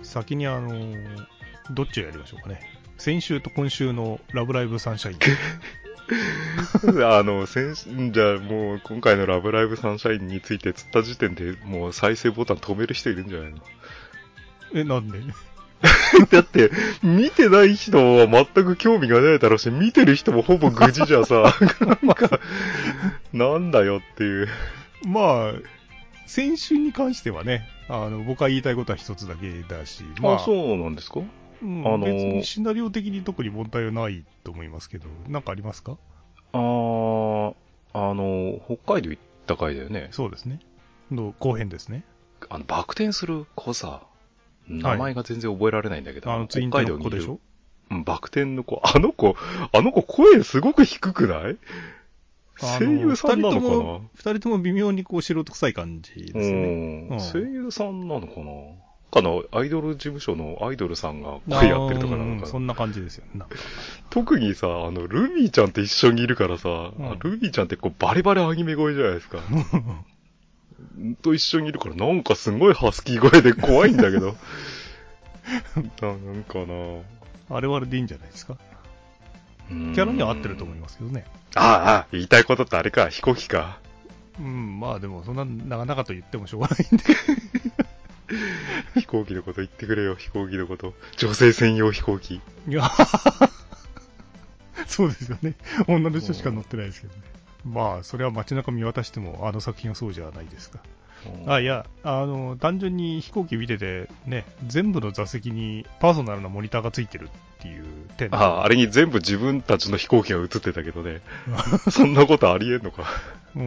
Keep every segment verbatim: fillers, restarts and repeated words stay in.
先にあのー、どっちをやりましょうかね。先週と今週のラブライブサンシャイン。 あの、先じゃあもう今回のラブライブサンシャインについて釣った時点でもう再生ボタン止める人いるんじゃないの？ え、なんで？ だって、見てない人は全く興味がないだろうし、見てる人もほぼ愚痴じゃさ、なんか、なんだよっていう。 まあ、先週に関してはね、あの、僕は言いたいことは一つだけだし、まあ、 あ、そうなんですか？ うん、 あの別にシナリオ的に特に問題はないと思いますけど、なんかありますか？ あー、あの、北海道行った回だよね。 そうですね。の後編ですね。 あの、バク転する子さ、名前が全然覚えられないんだけど、 はい、あの、ツインテの子でしょ？ うん、バク転の子。あの子、あの子声すごく低くない？声優さんなのかな？ 二人とも微妙にこう素人臭い感じですよね。 うん、声優さんなのかな？かな、アイドル事務所のアイドルさんが声やってるとかなのかな、 うん、そんな感じですよね。 特にさ、あの、ルビーちゃんって一緒にいるからさ、うん、ルビーちゃんってこうバリバリアニメ声じゃないですか。と一緒にいるからなんかすごいハスキー声で怖いんだけど。なんかなあれはあれでいいんじゃないですか。キャラには合ってると思いますけどね。 ああ、言いたいことってあれか、飛行機か。 うん、まあでもそんな長々と言ってもしょうがないんで。 飛行機のこと言ってくれよ、飛行機のこと。女性専用飛行機。 いや、そうですよね。女の人しか乗ってないですけどね。まあ、それは街中見渡してもあの作品はそうじゃないですか。あ、いや、あの、単純に飛行機見てて、ね、全部の座席にパーソナルなモニターがついてるっていう点。 ああ、あれに全部自分たちの飛行機が映ってたけどね。そんなことありえんのか。 うん。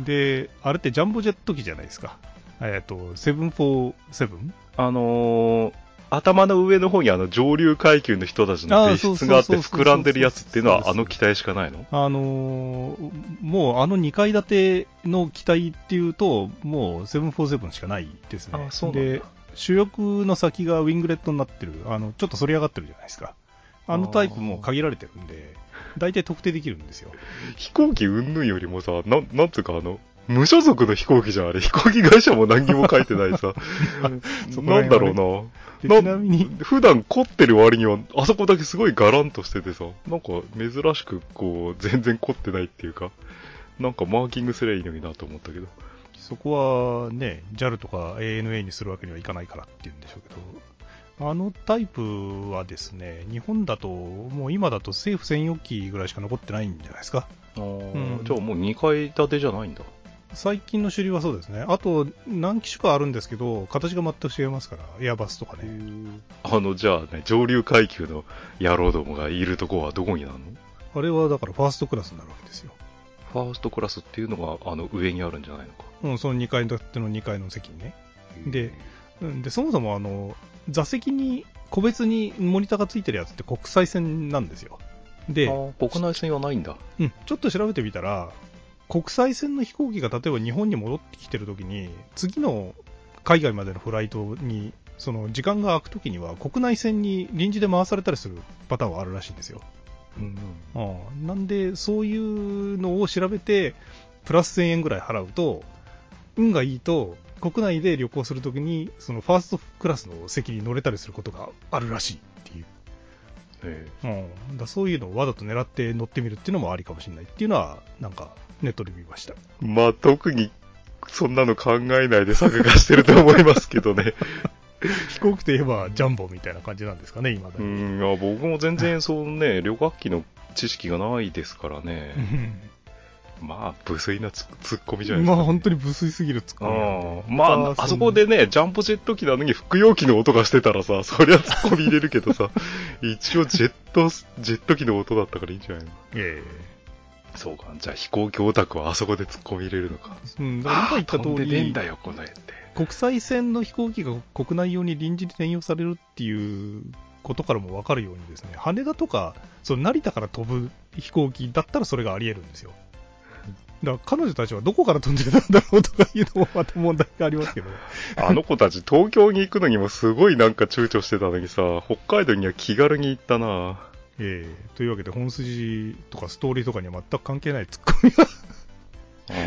で、あれってジャンボジェット機じゃないですか。えっと、ななよんなな？ あのー、頭の上の方にあの上流階級の人たちの別室があって膨らんでるやつっていうのはあの機体しかないの？ あのー、もうあのにかい建ての機体っていうと、もうななよんななしかないですね。 あ、そうなんだ。 で、主翼の先がウィングレットになってる、あの、ちょっと反り上がってるじゃないですか。あのタイプも限られてるんで、大体特定できるんですよ。 飛行機云々よりもさ、な、なんつうかあの、無所属の飛行機じゃん、あれ。飛行機会社も何にも書いてないさ。なんだろうな。 ちなみに。 普段凝ってる割には、あそこだけすごいガランとしててさ、なんか珍しくこう、全然凝ってないっていうか、なんかマーキングすればいいのになと思ったけど。 そこはね、ジャル とか エーエヌエー にするわけにはいかないからっていうんでしょうけど、あのタイプはですね、日本だと、もう今だと政府専用機ぐらいしか残ってないんじゃないですか。 あ、うん、じゃあもうにかい建てじゃないんだ。 最近の主流はそうですね。あと、何機種かあるんですけど、形が全く違いますから、エアバスとかね。 あの、じゃあね、上流階級の野郎どもがいるとこはどこになるの？ あれはだからファーストクラスになるわけですよ。 ファーストクラスっていうのが、あの、上にあるんじゃないのか。 うん、そのにかい建てのにかいの席にね。で、で、そもそもあの、座席に個別にモニターがついてるやつって国際線なんですよ。で、 国内線はないんだ。 うん、ちょっと調べてみたら、国際線の飛行機が例えば日本に戻ってきてるときに、次の海外までのフライトに、その時間が空くときには国内線に臨時で回されたりするパターンはあるらしいんですよ。うんうん、ああ、なんで、そういうのを調べて、プラスせんえんぐらい払うと、運がいいと、国内で旅行するときに、そのファーストクラスの席に乗れたりすることがあるらしいっていう。 ええうん、だそういうのをわざと狙って乗ってみるっていうのもありかもしれないっていうのは、なんか、ネットで見ました。 まあ、特に、そんなの考えないで作画してると思いますけどね。 飛行機といえばジャンボみたいな感じなんですかね、今だに。 うん、いや僕も全然そうね、旅客機の知識がないですからね。まあ、無粋なツッコミじゃないですか、ね。 まあ、本当に無粋すぎるツッコミなんで。 まあ、あそこでね、ジャンボジェット機なのに服用機の音がしてたらさ、そりゃツッコミ入れるけどさ、一応ジェット、ジェット機の音だったからいいんじゃないの？ ええ。 そうか、じゃあ飛行機オタクはあそこでツッコミ入れるのか。 うん、だから今言った通り、 飛んでねえんだよ、この絵って。 国際線の飛行機が国内用に臨時で転用されるっていうことからも分かるようにですね、羽田とか、その成田から飛ぶ飛行機だったらそれがあり得るんですよ。だから彼女たちはどこから飛んでたんだろうとかいうのもまた問題がありますけど。 あの子たち東京に行くのにもすごいなんか躊躇してたのにさ、北海道には気軽に行ったな。 ええー、というわけで本筋とかストーリーとかには全く関係ないツッコミが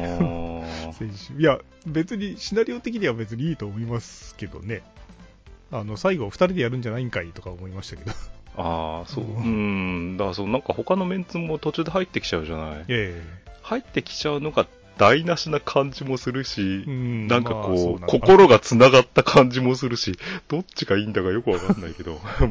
あ先週いや別にシナリオ的には別にいいと思いますけどね。 あの、最後二人でやるんじゃないんかいとか思いましたけど。 ああ、そう。うん。だからそう、なんか他のメンツも途中で入ってきちゃうじゃない。 ええ。 入ってきちゃうのが台無しな感じもするし、 うん、 なんかこう、 まあそうなんだ心が繋がった感じもするし、どっちがいいんだかよくわかんないけど。うん、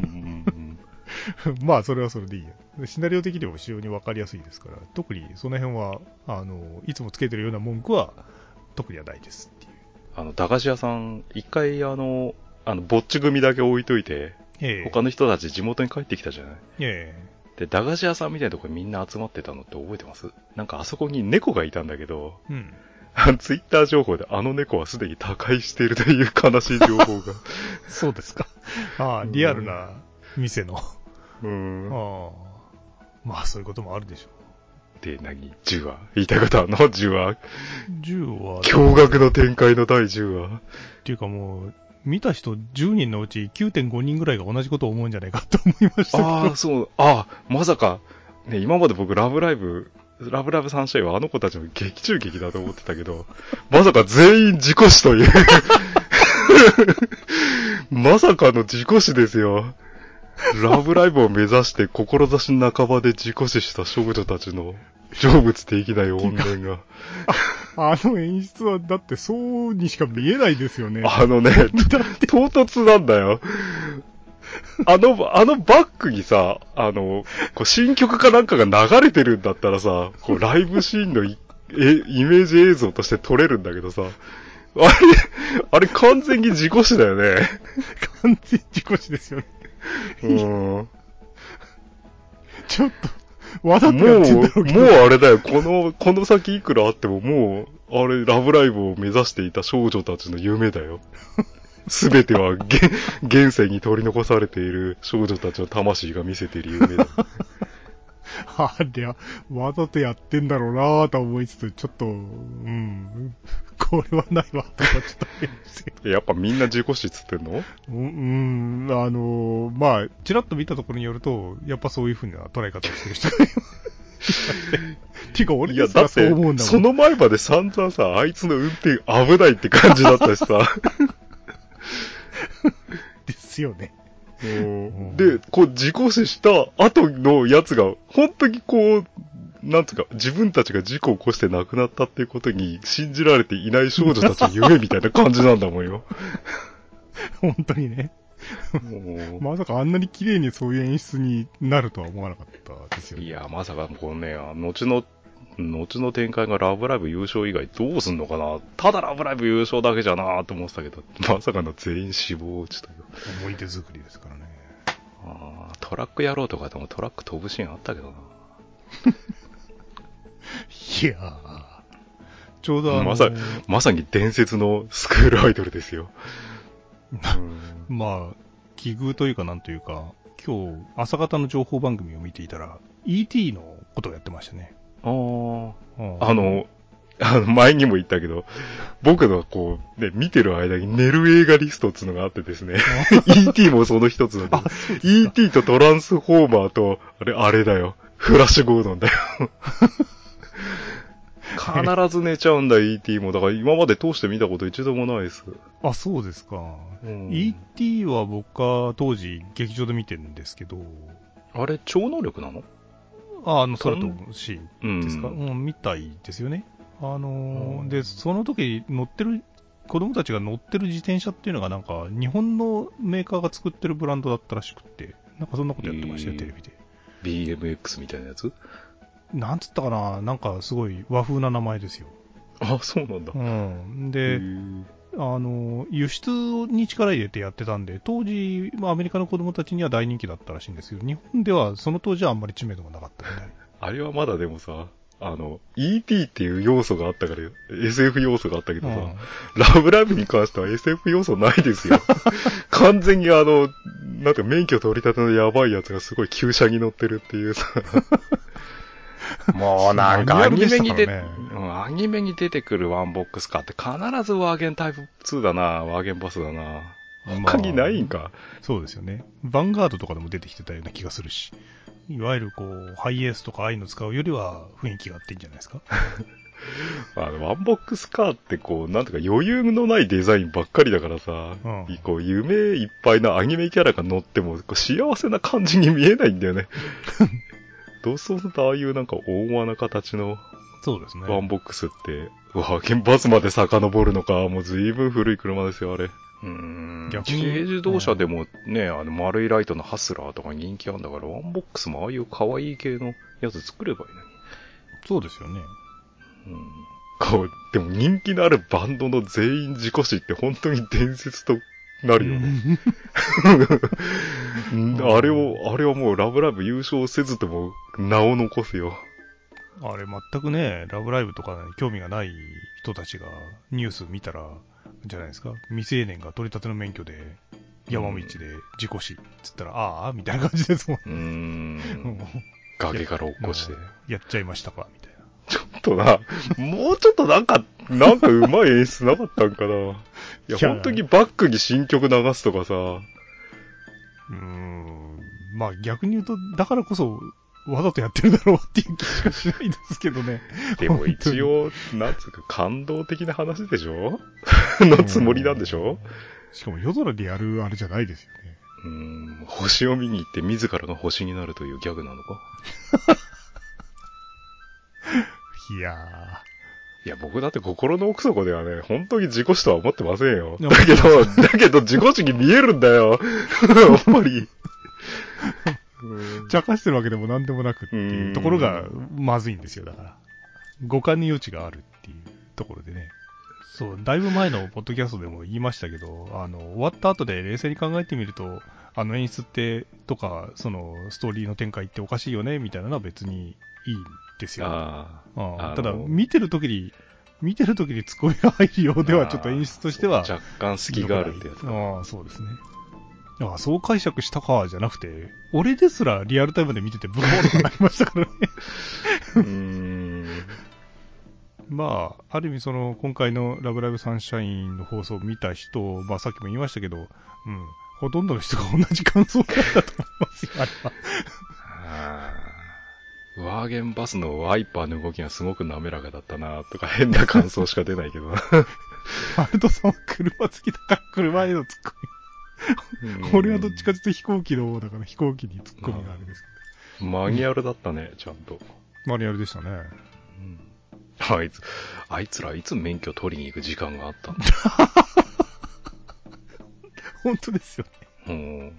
まあ、それはそれでいいや。シナリオ的にも非常にわかりやすいですから、特にその辺は、あの、いつもつけてるような文句は、特にはないですっていう。 あの、駄菓子屋さん、一回あの、あの、ぼっち組だけ置いといて、 ええ、 他の人たち地元に帰ってきたじゃない。 えで、駄菓子屋さんみたいなところにみんな集まってたのって覚えてます？なんかあそこに猫がいたんだけど、 うん。 ツイッター情報であの猫はすでに他界しているという悲しい情報が。 そうですか。ああ、リアルな店の。 うん。 ああ。まあ、そういうこともあるでしょう。で、何 ?じゅう 話言いたいことあるの ?じゅう 話。 じゅうは。 驚愕の展開のだいじゅう話。 っていうかもう、見た人じゅうにんのうち きゅうてんご 人ぐらいが同じことを思うんじゃないかと思いましたけど。 ああ、そう。ああ、まさか。ね、今まで僕ラブライブ、ラブライブサンシャインはあの子たちの劇中劇だと思ってたけど、まさか全員事故死という。まさかの事故死ですよ。ラブライブを目指して志半ばで事故死した少女たちの成仏できない怨念が。 あ, あの演出はだってそうにしか見えないですよね。 あのね、唐突なんだよ。あの、あのバックにさ、あの、こう新曲かなんかが流れてるんだったらさ、こうライブシーンのイメージ映像として撮れるんだけどさ、あれ、あれ完全に事故死だよね。 完全事故死ですよね。 うん。 ちょっと、わざとやってんだろうけど。 もう、もうあれだよ。この、この先いくらあってももう、あれ、ラブライブを目指していた少女たちの夢だよ。すべては現、現世に取り残されている少女たちの魂が見せている夢だ。 ありゃ、わざとやってんだろうなぁと思いつつ、ちょっと、うん、これはないわ、とかちょっと思いますけど。 やっぱみんな事故死っつってんの？ うん、あのー、まあ、ちらっと見たところによると、やっぱそういう風な捉え方をしてる人がいます。てか、俺ですらそう思うんだもん。 その前まで散々さ、あいつの運転危ないって感じだったしさ。 ですよね。 で、こう、事故死した後のやつが、本当にこう、なんつうか、自分たちが事故を起こして亡くなったっていうことに信じられていない少女たちの夢みたいな感じなんだもんよ。 本当にね。まさかあんなに綺麗にそういう演出になるとは思わなかったですよね。 いや、まさかこうね、後の、後の展開がラブライブ優勝以外どうすんのかな。ただラブライブ優勝だけじゃなーと思ってたけど、まさかの全員死亡ちという。 思い出作りですからね。 ああ、トラックやろうとかでもトラック飛ぶシーンあったけどな。 いやー、ちょうどあのー、 まさ、まさに伝説のスクールアイドルですよ。 うん、まあ、奇遇というかなんというか、今日朝方の情報番組を見ていたら、イーティー のことをやってましたね。 ああ。あの、あの、前にも言ったけど、僕のこう、ね、見てる間に寝る映画リストっていうのがあってですね、イーティー もその一つなんだけど、イーティー とトランスフォーマーと、あれ、あれだよ、フラッシュゴードンだよ。必ず寝ちゃうんだ、イーティー も。だから今まで通して見たこと一度もないです。 あ、そうですか。 うん、 イーティー は僕は当時劇場で見てるんですけど。 あれ、超能力なの？ あ、あの、空飛ぶシーンですか？ うん、 うん、みたいですよね。あのー、で、その時乗ってる、子供たちが乗ってる自転車っていうのがなんか、日本のメーカーが作ってるブランドだったらしくって、なんかそんなことやってましたよ、テレビで。 ビーエムエックス みたいなやつ？ なんつったかな、なんかすごい和風な名前ですよ。 あ、そうなんだ。 うん。で、あの、輸出に力入れてやってたんで、当時、まあ、アメリカの子供たちには大人気だったらしいんですけど、日本ではその当時はあんまり知名度がなかったみたい。 あれはまだでもさ、あの、イーティー っていう要素があったから、エスエフ 要素があったけどさ、うん、ラブライブに関しては エスエフ 要素ないですよ。完全にあの、なんか免許取り立てのやばいやつがすごい旧車に乗ってるっていうさ。もうなんかアニメに出、ね、うん、アニメに出てくるワンボックスカーって必ずワーゲンタイプツーだな、ワーゲンバスだな。他にないんか、まあ、 そうですよね。ヴァンガードとかでも出てきてたような気がするし。いわゆるこう、ハイエースとかああいうの使うよりは雰囲気があっていいんじゃないですか。 あの、ワンボックスカーってこう、なんとか余裕のないデザインばっかりだからさ、 うん、 こう、夢いっぱいなアニメキャラが乗っても、こう幸せな感じに見えないんだよね。どうそうするとああいうなんか大間な形の、 そうですね。 ワンボックスって、うわ、原発まで遡るのか、もう随分古い車ですよ、あれ。うーん。 逆に軽自動車でもね、あの丸いライトのハスラーとか人気あるんだから、ワンボックスもああいう可愛い系のやつ作ればいいのに。 そうですよね。 うん。こう、でも人気のあるバンドの全員事故死って本当に伝説となるよね。あれを、あれはもうラブライブ優勝せずとも名を残すよ。 あれ全くね、ラブライブとかに興味がない人たちがニュース見たら、じゃないですか、未成年が取り立ての免許で山道で事故死っつったら、ああみたいな感じですもん。 うーん。崖から落っこして。 やっちゃいましたかみたいな。 ちょっとな、もうちょっとなんか、なんか上手い演出なかったんかな。いや、本当にバックに新曲流すとかさ。 うーん。まあ逆に言うと、だからこそ、わざとやってるだろうっていう気しかしないですけどね。 でも一応、なんつうか感動的な話でしょのつもりなんでしょ。 しかも夜空でやるあれじゃないですよね。 うーん、星を見に行って自らが星になるというギャグなのか。 いやー。いや、僕だって心の奥底ではね、本当に事故死とは思ってませんよ。だけど、だけど事故死に見えるんだよ。やっぱり。 茶化してるわけでも何でもなくっていうところがまずいんですよ、だから。五感に余地があるっていうところでね。そう、だいぶ前のポッドキャストでも言いましたけど、あの、終わった後で冷静に考えてみると、あの演出ってとか、そのストーリーの展開っておかしいよね、みたいなのは別にいいんですよ。 ああただ、見てるときに、見てるときにツッコミが入るようでは、ちょっと演出としては。 若干隙があるってやつか。 ああ、そうですね。ああ、そう解釈したか、じゃなくて、俺ですらリアルタイムで見ててブコーとかなりましたからね。 うーん。 まあ、ある意味その、今回のラブライブサンシャインの放送を見た人、まあさっきも言いましたけど、うん、ほとんどの人が同じ感想だったと思いますよ、あれは。 あーワーゲンバスのワイパーの動きがすごく滑らかだったなとか変な感想しか出ないけどな。 ハルトさんは車好きだから車へのツッコミ。俺はどっちかというと飛行機の方だから飛行機にツッコミがあるんですけど。マニュアルだったね、ちゃんと。 マニュアルでしたね。 うん、あいつ、あいつらいつ免許取りに行く時間があったんだ。 本当ですよね。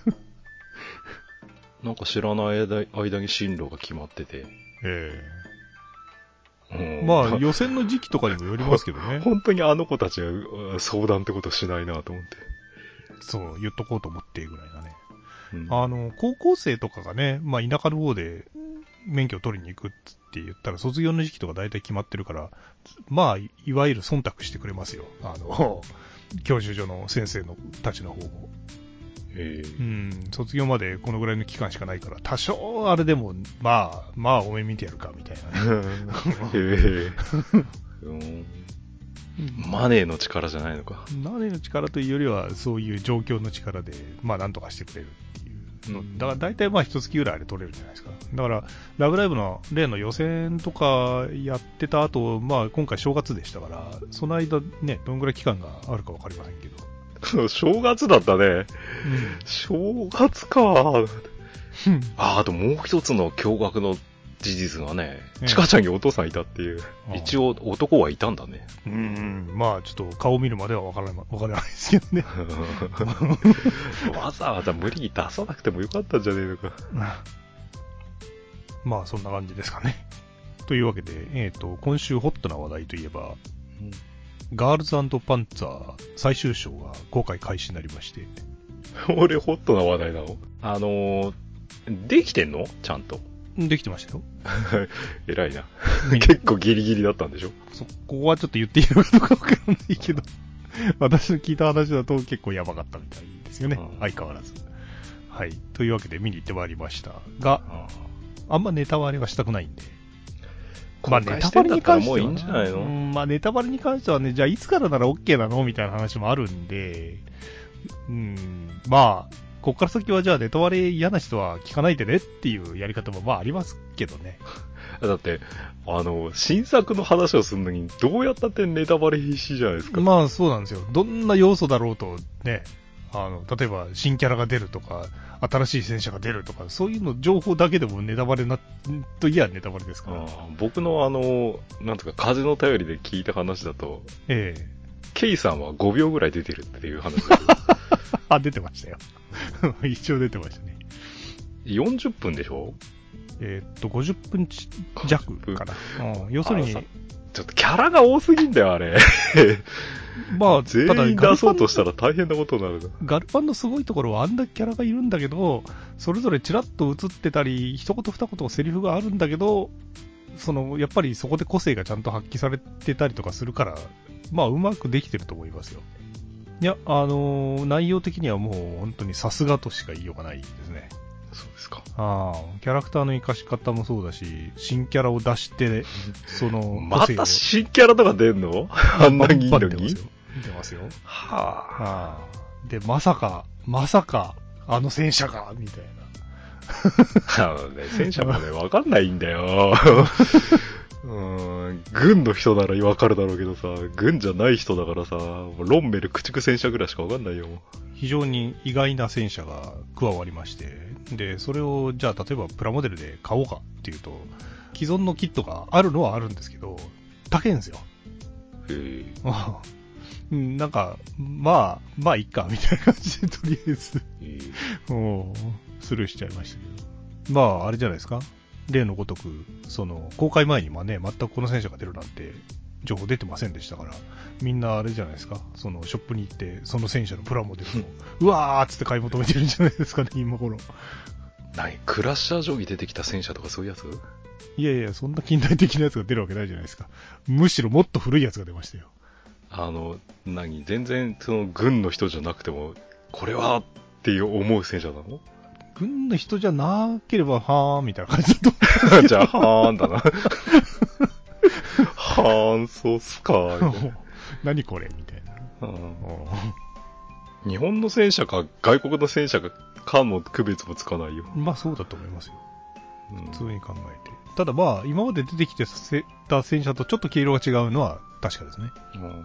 うん。なんか知らない間、間に進路が決まってて。 ええー。まあ予選の時期とかにもよりますけどね。 本当にあの子たちは相談ってことしないなと思って。 そう、言っとこうと思ってぐらいだね。 うん、 あの、高校生とかがね、まあ田舎の方で免許を取りに行くって言ったら卒業の時期とか大体決まってるから、まあ、いわゆる忖度してくれますよ。あの、教習所の先生のたちの方も。 えー、 うん、卒業までこのぐらいの期間しかないから、多少あれでも、まあ、まあ、お目見てやるか、みたいなね。 えーうんマネーの力じゃないのか。 マネーの力というよりは、そういう状況の力で、まあ、なんとかしてくれるっていうの。うん、だから大体まあ、一月ぐらいあれ取れるじゃないですか。だから、ラブライブの例の予選とかやってた後、まあ、今回正月でしたから、その間ね、どんぐらい期間があるかわかりませんけど。 正月だったね。うん、正月か。あ、あともう一つの驚愕の事実がね、チカちゃんにお父さんいたっていう。一応男はいたんだね。 うん、まあちょっと顔見るまではわからない、わからないですけどね。 わざわざ無理に出さなくてもよかったんじゃねえのか。 まあそんな感じですかね。というわけで、えっと、今週ホットな話題といえば、うん、ガールズ&パンツァー最終章が公開開始になりまして。 俺ホットな話題なの？あのー、できてんの？ちゃんと。 できてましたよ。 偉いな。結構ギリギリだったんでしょ？ そこはちょっと言っていいのかどうかわからないけど、私の聞いた話だと結構やばかったみたいですよね。うん、相変わらず。はい。というわけで見に行ってまいりましたが、あんまネタバレはしたくないんで。 まあネタバレに関してはもういいんじゃないの？ うん、まあネタバレに関してはね、じゃあいつからなら OK なのみたいな話もあるんで、うん、まあ、 こっから先はじゃあネタバレ嫌な人は聞かないでねっていうやり方もまあありますけどね。 だって、あの、新作の話をするのに、どうやったってネタバレ必至じゃないですか。 まあそうなんですよ。どんな要素だろうとね、あの、例えば新キャラが出るとか、新しい戦車が出るとか、そういうの情報だけでもネタバレな、といやネタバレですから。 あ僕のあの、なんとか風の便りで聞いた話だと、 ええ。 ケイさんはごびょうぐらい出てるっていう話だけど。 あ、出てましたよ。一応出てましたね。 よんじゅっぷんでしょ？ えーっと、ごじゅっぷん弱かな。うん、要するに、 ちょっとキャラが多すぎんだよ、あれ。 まあ、 全員出そうとしたら大変なことになるな。 ガルパンのすごいところはあんだけキャラがいるんだけど、それぞれチラッと映ってたり、一言二言セリフがあるんだけど、その、やっぱりそこで個性がちゃんと発揮されてたりとかするから、まあ、うまくできてると思いますよ。いや、あのー、内容的にはもう本当にさすがとしか言いようがないですね。 そうですか。 ああ、キャラクターの活かし方もそうだし、新キャラを出して、その、 また新キャラとか出んの？あんなにいいのに？ 出ますよ。 はあ、はあ。で、まさか、まさか、あの戦車が、みたいな。あのね、戦車もね、わかんないんだよ。うーん、軍の人ならわかるだろうけどさ、軍じゃない人だからさ、ロンメル駆逐戦車ぐらいしかわかんないよ。 非常に意外な戦車が加わりまして、で、それを、じゃあ、例えばプラモデルで買おうかっていうと、既存のキットがあるのはあるんですけど、高いんですよ。 へえ。なんか、まあ、まあ、いっか、みたいな感じで、とりあえず、もう、スルーしちゃいましたけど。まあ、あれじゃないですか。例のごとく、その、公開前にはね、全くこの戦車が出るなんて、情報出てませんでしたから、みんなあれじゃないですか、そのショップに行って、その戦車のプラモデルを、うわーっつって買い求めてるんじゃないですかね、今頃。 何？クラッシャー定規出てきた戦車とかそういうやつ？ いやいや、そんな近代的なやつが出るわけないじゃないですか。むしろもっと古いやつが出ましたよ。 あの、何？全然、その、軍の人じゃなくても、これはっていう思う戦車なの？ 軍の人じゃなければ、はーんみたいな感じだと。 じゃあ、はーんだな。はーん、そうっすかー。 何これみたいな。 日本の戦車か外国の戦車かの区別もつかないよ。 まあそうだと思いますよ。 うん、 普通に考えて。ただまあ、今まで出てきてた戦車とちょっと毛色が違うのは確かですね。うん。うん、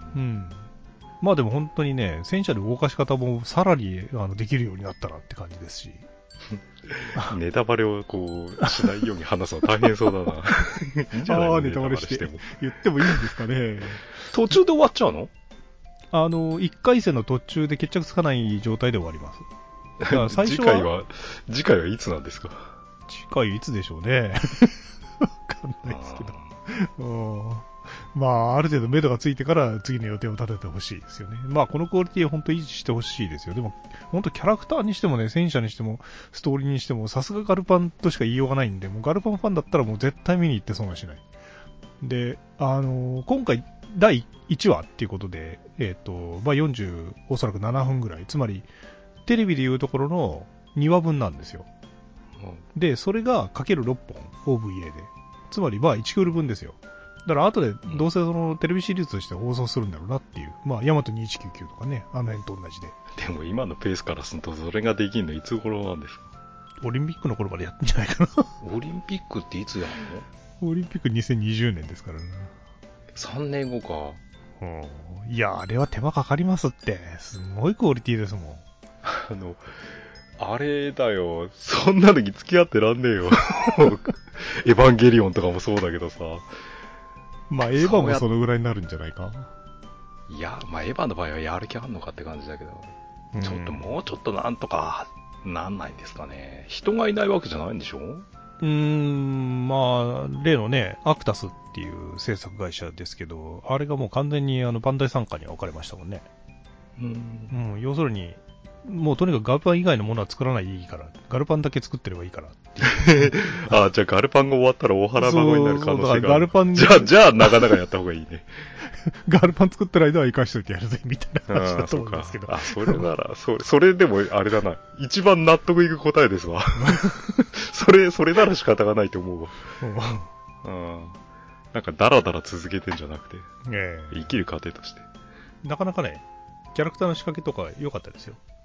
まあでも本当にね、戦車の動かし方もさらにあのできるようになったなって感じですし。 ネタバレをこう、しないように話すの大変そうだな。いいんじゃないの？ ああ、ネタバレして。言ってもいいんですかね。 途中で終わっちゃうの？ あの、いっかい戦の途中で決着つかない状態で終わります。 だから最初は次回は、次回はいつなんですか？ 次回いつでしょうね。わかんないですけど。まあ、ある程度目処がついてから次の予定を立ててほしいですよね。まあ、このクオリティは本当維持してほしいですよ。でも、本当キャラクターにしてもね、戦車にしても、ストーリーにしても、さすがガルパンとしか言いようがないんで、もうガルパンファンだったらもう絶対見に行って損はしない。で、あのー、今回、だいいちわっていうことで、えっと、まあ、よんじゅう、おそらくななふんぐらい。つまり、テレビでいうところのにわぶんなんですよ。で、それがかけるろっぽん、オーブイエー で。つまり、まあ、いちクールぶんですよ。だから後でどうせそのテレビシリーズとして放送するんだろうなっていう。まあ、ヤマトにせんひゃくきゅうじゅうきゅうとかね、あの辺と同じで。 でも今のペースからするとそれができんのいつ頃なんですか？ オリンピックの頃までやってんじゃないかな。 オリンピックっていつやんの？オリンピックにせんにじゅうねんですからな。 さんねんごか。 いや、あれは手間かかりますって。すごいクオリティですもん。 あの、あれだよ。そんなのに付き合ってらんねえよ。エヴァンゲリオンとかもそうだけどさ。 まあ、エヴァもそのぐらいになるんじゃないか。 いや、まあ、エヴァの場合はやる気あんのかって感じだけど、うん、ちょっともうちょっとなんとかなんないんですかね。人がいないわけじゃないんでしょ？うーん、まあ、例のね、アクタスっていう制作会社ですけど、あれがもう完全にあのバンダイ傘下に置かれましたもんね。うん、うん、要するに、もうとにかくガルパン以外のものは作らないでいいから、ガルパンだけ作ってればいいからっていう。 ああ、じゃあガルパンが終わったら大原孫になる可能性がある。 ガルパンじゃあ、じゃあなかなかやった方がいいね。 ガルパン作ってる間は生かしといてやるぜ、みたいな話だと思うんですけど。 あ、それなら、それ、それでもあれだな。一番納得いく答えですわ。それ、それなら仕方がないと思うわ。うん、なんかダラダラ続けてんじゃなくて、えー、生きる過程として。 なかなかね、キャラクターの仕掛けとか良かったですよ。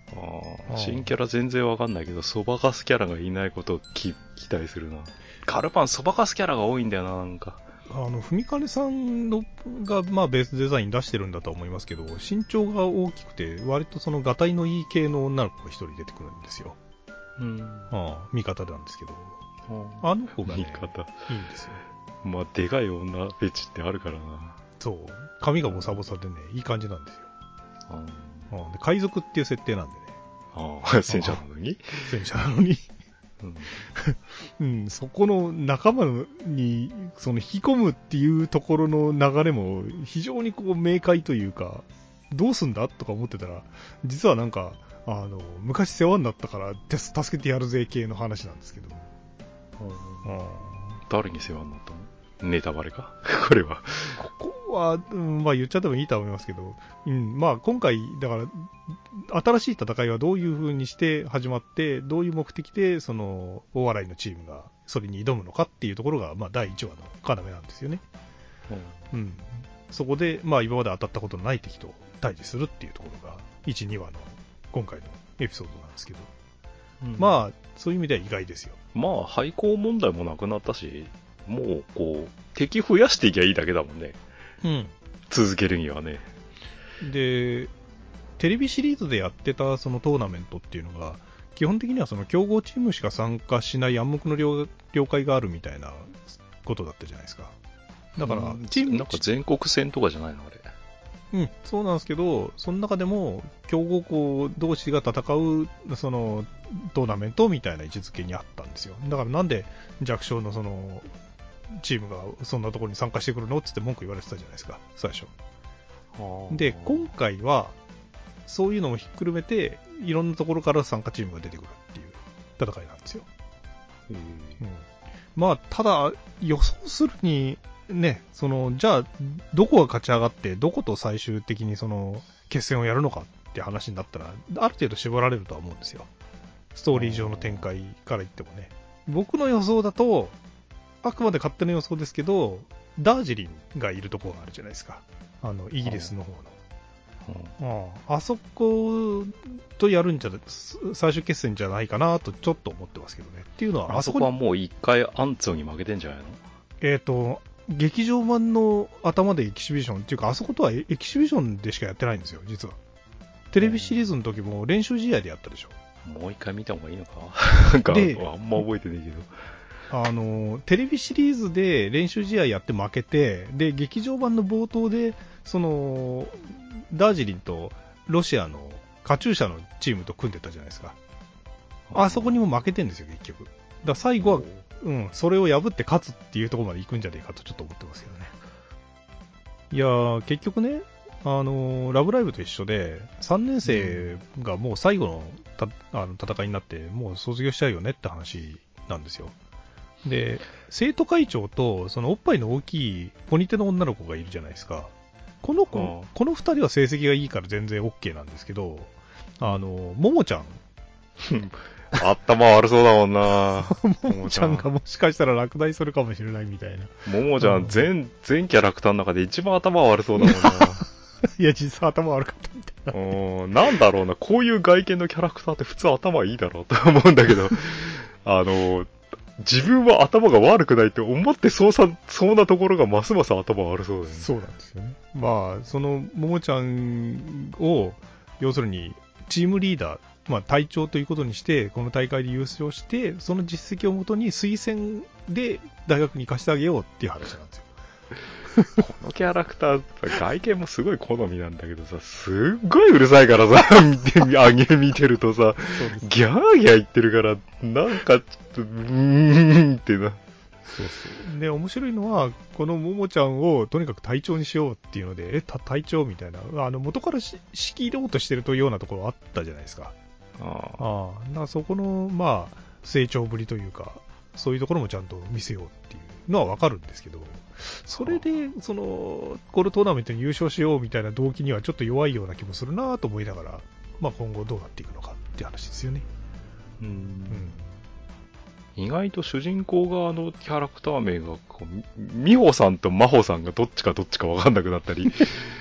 あ新キャラ全然わかんないけど、そばかすキャラがいないことを期待するな。カルパンそばかすキャラが多いんだよな、なんか。 あの、ふみかねさんのが、まあ、ベースデザイン出してるんだとは思いますけど、身長が大きくて、割とその、がたいのいい系の女の子が一人出てくるんですよ。 うん。 ああ、味方なんですけど、あの子がね、 味方。 いいんですよ。 まあ、でかい女フェチってあるからな。 そう。髪がボサボサでね、いい感じなんですよ。 あああで海賊っていう設定なんでね。 ああ、戦車なのに戦車なのに。 うん、 うん、そこの仲間にその引き込むっていうところの流れも非常にこう明快というか、どうすんだとか思ってたら、実はなんかあの昔世話になったから助けてやるぜ系の話なんですけど、 うん、誰に世話になったの？ネタバレかこれは。 ここは、うん、まあ言っちゃってもいいと思いますけど、うん、まあ今回だから新しい戦いはどういう風にして始まって、どういう目的でその大洗のチームがそれに挑むのかっていうところがまあだいいちわの要なんですよね。うん、うん、そこでまあ今まで当たったことのない敵と対峙するっていうところがいち、にわの今回のエピソードなんですけど、うん、まあそういう意味では意外ですよ。 まあ廃校問題もなくなったし、もうこう敵増やしていきゃいいだけだもんね。 うん。 続けるにはね。 で、テレビシリーズでやってたそのトーナメントっていうのが基本的にはその強豪チームしか参加しない暗黙の 了, 了解があるみたいなことだったじゃないですか。だからチームなんか全国戦とかじゃないのあれ。 うん、そうなんですけど、その中でも強豪校同士が戦うそのトーナメントみたいな位置づけにあったんですよ。だからなんで弱小のそのチームがそんなところに参加してくるのって文句言われてたじゃないですか、最初。で、今回はそういうのもひっくるめていろんなところから参加チームが出てくるっていう戦いなんですよ。うん、まあただ予想するにね、そのじゃあどこが勝ち上がってどこと最終的にその決戦をやるのかって話になったらある程度絞られるとは思うんですよ。ストーリー上の展開から言ってもね。僕の予想だとあくまで勝手な予想ですけど、ダージリンがいるところがあるじゃないですか。あのイギリスの方の。あ, あそことやるんじゃ最終決戦じゃないかなとちょっと思ってますけどね。っていうのはあそこはもう一回アンツォに負けてんじゃないの？ えっと劇場版の頭でエキシビションっていうか、あそことはエキシビションでしかやってないんですよ、実は。テレビシリーズの時も練習試合でやったでしょ。 もう一回見た方がいいのかなんか、あんま覚えてないけど。 あの、テレビシリーズで練習試合やって負けて、で、劇場版の冒頭で、その、ダージリンとロシアのカチューシャのチームと組んでたじゃないですか。あそこにも負けてんですよ、結局。だから最後は、うん、それを破って勝つっていうところまで行くんじゃねえかとちょっと思ってますけどね。いやー、結局ね、あのー、ラブライブと一緒で、さんねん生がもう最後のたあの戦いになって、もう卒業しちゃうよねって話なんですよ。で、生徒会長と、そのおっぱいの大きいポニテの女の子がいるじゃないですか。この子、この二人は成績がいいから全然 OK なんですけど、あの、ももちゃん。 頭悪そうだもんなももちゃんがもしかしたら落第するかもしれないみたいな。 ももちゃん、全、全キャラクターの中で一番頭悪そうだもんないや、実は頭悪かったみたいな。 うん、なんだろうな、こういう外見のキャラクターって普通頭いいだろうと思うんだけど、あの、自分は頭が悪くないって思ってそうさ、そうなところがますます頭悪そうだよね。 そうなんですよね。まあ、そのももちゃんを、要するに、チームリーダー、まあ、隊長ということにして、この大会で優勝して、その実績をもとに推薦で大学に行かせてあげようっていう話なんですよ。 このキャラクター、外見もすごい好みなんだけどさ、すっごいうるさいからさ、見て、アニメ見てるとさ、ギャーギャー言ってるから、なんかちょっと、うーんってな。 そうそう。で、面白いのは、このももちゃんをとにかく隊長にしようっていうので、え、た隊長みたいな、あの、元からし仕切ろうとしてるというようなところあったじゃないですか。ああ。だからそこの、まあ、成長ぶりというか、そういうところもちゃんと見せようっていうのはわかるんですけど、それで、その、このトーナメントに優勝しようみたいな動機にはちょっと弱いような気もするなと思いながら、まあ今後どうなっていくのかっていう話ですよね。 うん。うん意外と主人公側のキャラクター名がこう、美穂さんと真帆さんがどっちかどっちかわかんなくなったり、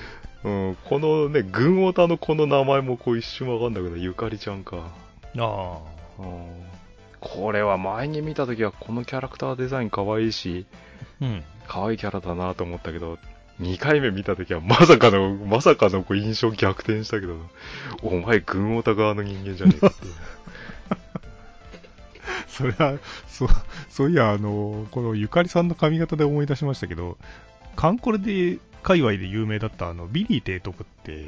うん、このね、軍オタのこの名前もこう一瞬わかんなくて、ゆかりちゃんか。 あうん、これは前に見たときはこのキャラクターデザイン可愛いし、 うん。 可愛いキャラだなと思ったけど、にかいめ見たときはまさかの、まさかのこう印象逆転したけど、お前軍オタ側の人間じゃねえかっていう。 それは、そう、そういや、あの、このゆかりさんの髪型で思い出しましたけど、カンコレで、界隈で有名だったあの、ビリー提督って、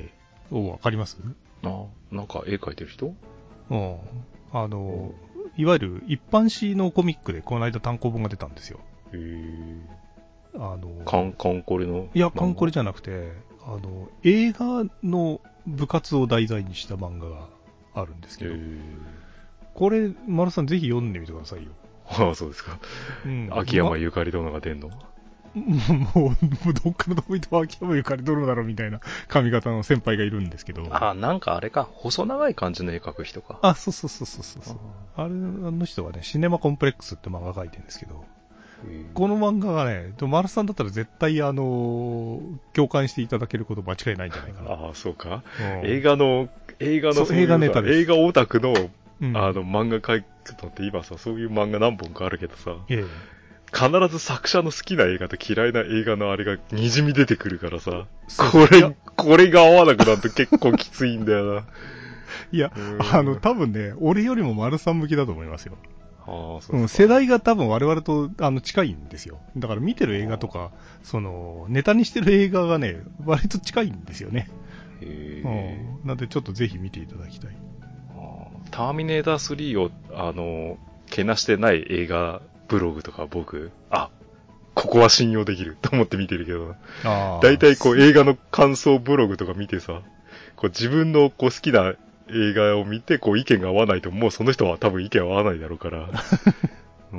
お、わかります？ あ、なんか絵描いてる人？ うん。あの、いわゆる一般誌のコミックでこの間単行本が出たんですよ。 へぇあの、 カン、カンコレの？ いや、カンコレじゃなくて、あの、映画の部活を題材にした漫画があるんですけど、これ、丸さんぜひ読んでみてくださいよ。 ああ、そうですか。うん、秋山ゆかり殿が出んの？ もう、どっからどこ行っても秋山ゆかり殿だろみたいな髪型の先輩がいるんですけど。 ああ、なんかあれか、細長い感じの絵描く人か。 あ、そうそうそうそうそう。あれ、あの人はね、シネマコンプレックスって漫画描いてるんですけど、この漫画がね、丸さんだったら絶対、あのー、共感していただけること間違いないんじゃないかな。 ああ、そうか。 うん、 映画の、映画のそう、映画ネタです。 映画オタクの、 うん、 あの、漫画描くのって今さ、そういう漫画何本かあるけどさ、 ええ、 必ず作者の好きな映画と嫌いな映画のあれが滲み出てくるからさ、これ、これが合わなくなると結構きついんだよな。 いや、あの、多分ね、俺よりも丸さん向きだと思いますよ。 ああ、そううん、世代が多分我々とあの近いんですよ。だから見てる映画とか、その、ネタにしてる映画がね、割と近いんですよね。へえ、うん。なんでちょっとぜひ見ていただきたい。 ターミネータースリーを、あの、けなしてない映画ブログとか僕、あ、ここは信用できると思って見てるけど、だいたいこう映画の感想ブログとか見てさ、こう自分のこう好きな映画を見てこう意見が合わないともうその人は多分意見合わないだろうから、うん、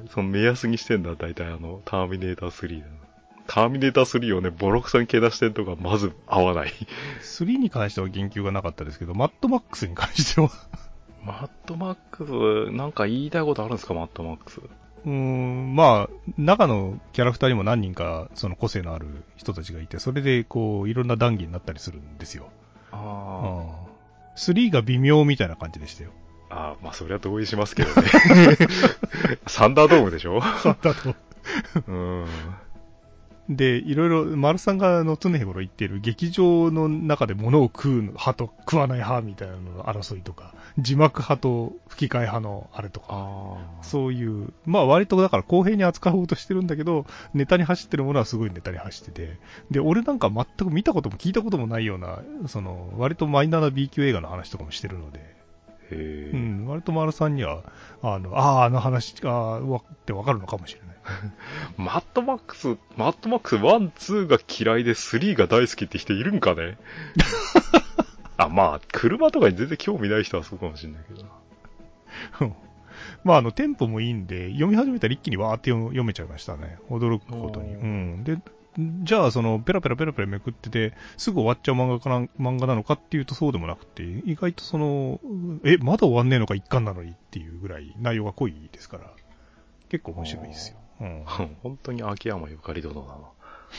その目安にしてんだ、だいたいあの、ターミネータースリーだ。ターミネータースリーをね、ボロクソにけなしてんとかまず合わない。 スリーに関しては言及がなかったですけど、マッドマックスに関してはマッドマックス、なんか言いたいことあるんですか、マッドマックス。 うーん、まあ、中のキャラクターにも何人か、その個性のある人たちがいて、それで、こう、いろんな談義になったりするんですよ。ああ。スリーが微妙みたいな感じでしたよ。 ああ、まあ、それは同意しますけどね。サンダードームでしょ？ サンダードーム。うん。で、いろいろ、丸さんがあの常日頃言っている劇場の中で物を食う派と食わない派みたいなのの争いとか、字幕派と吹き替え派のあれとか、そういう、まあ割とだから公平に扱おうとしてるんだけど、ネタに走ってるものはすごいネタに走ってて、で、俺なんか全く見たことも聞いたこともないような、その、割とマイナーな B 級映画の話とかもしてるので、へうん、割と丸さんには、あの、ああ、あの話が、ってわかるのかもしれない。 マッドマックス、マッドマックスワン、ツーが嫌いでスリーが大好きって人いるんかね？あ、まあ、車とかに全然興味ない人はそうかもしれないけど。 まあ、あの、テンポもいいんで、読み始めたら一気にわーって読めちゃいましたね。驚くことに。うん。で、じゃあ、その、ペラペラペラペラめくってて、すぐ終わっちゃう漫画かな、漫画なのかっていうとそうでもなくて、意外とその、え、まだ終わんねえのか一巻なのにっていうぐらい内容が濃いですから、結構面白いですよ。うん、 本当に秋山ゆかり殿だな。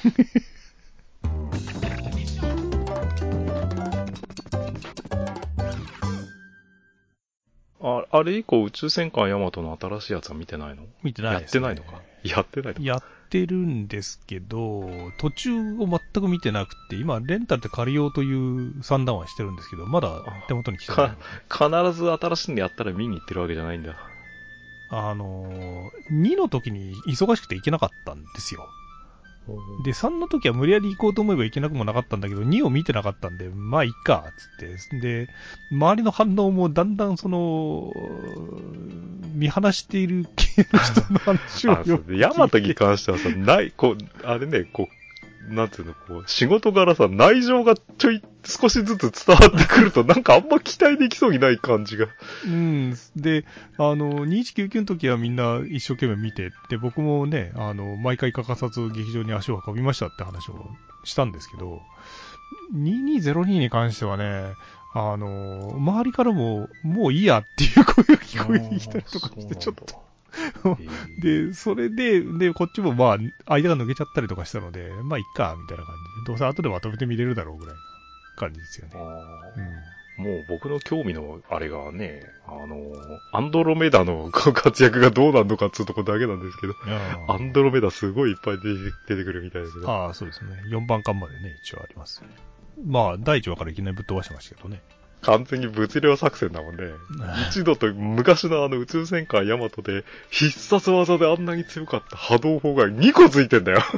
あ, あれ以降、宇宙戦艦ヤマトの新しいやつは見てないの？ 見てないですね。 やってないのかやってないのかやってるんですけど、途中を全く見てなくて、今、レンタルで借りようという算段はしてるんですけど、まだ手元に来てない。 必ず新しいのやったら見に行ってるわけじゃないんだ。 あの、にの時に忙しくて行けなかったんですよ。で、さんの時は無理やり行こうと思えば行けなくもなかったんだけど、にを見てなかったんで、まあ、いっか、つって。で、周りの反応もだんだんその、見放している系の人の話をよく聞いて。 ヤマトに関してはさ、ない、こう、あれね、こう、なんていうの、こう、仕事柄さ、内情がちょい、少しずつ伝わってくると、なんかあんま期待できそうにない感じが。 うん。で、あの、にせんひゃくきゅうじゅうきゅうの時はみんな一生懸命見て、で、僕もね、あの、毎回欠かさず劇場に足を運びましたって話をしたんですけど、にせんにひゃくにに関してはね、あの、周りからも、もういいやっていう声が聞こえてきたりとかして、ちょっと、 で、それで、で、こっちもまあ、間が抜けちゃったりとかしたので、まあ、いっか、みたいな感じで、どうせ後でまとめて見れるだろうぐらいな感じですよね。 うん、もう僕の興味のあれがね、あの、アンドロメダの活躍がどうなるのかっていうところだけなんですけど、アンドロメダすごいいっぱい出て出てくるみたいですけど。 ああ、そうですね。よんばんかんまでね、一応あります。まあ、だいいちわからいきなりぶっ飛ばしてましたけどね。 完全に物量作戦だもんね。一度と昔のあの宇宙戦艦ヤマトで必殺技であんなに強かった波動砲がにこついてんだよ。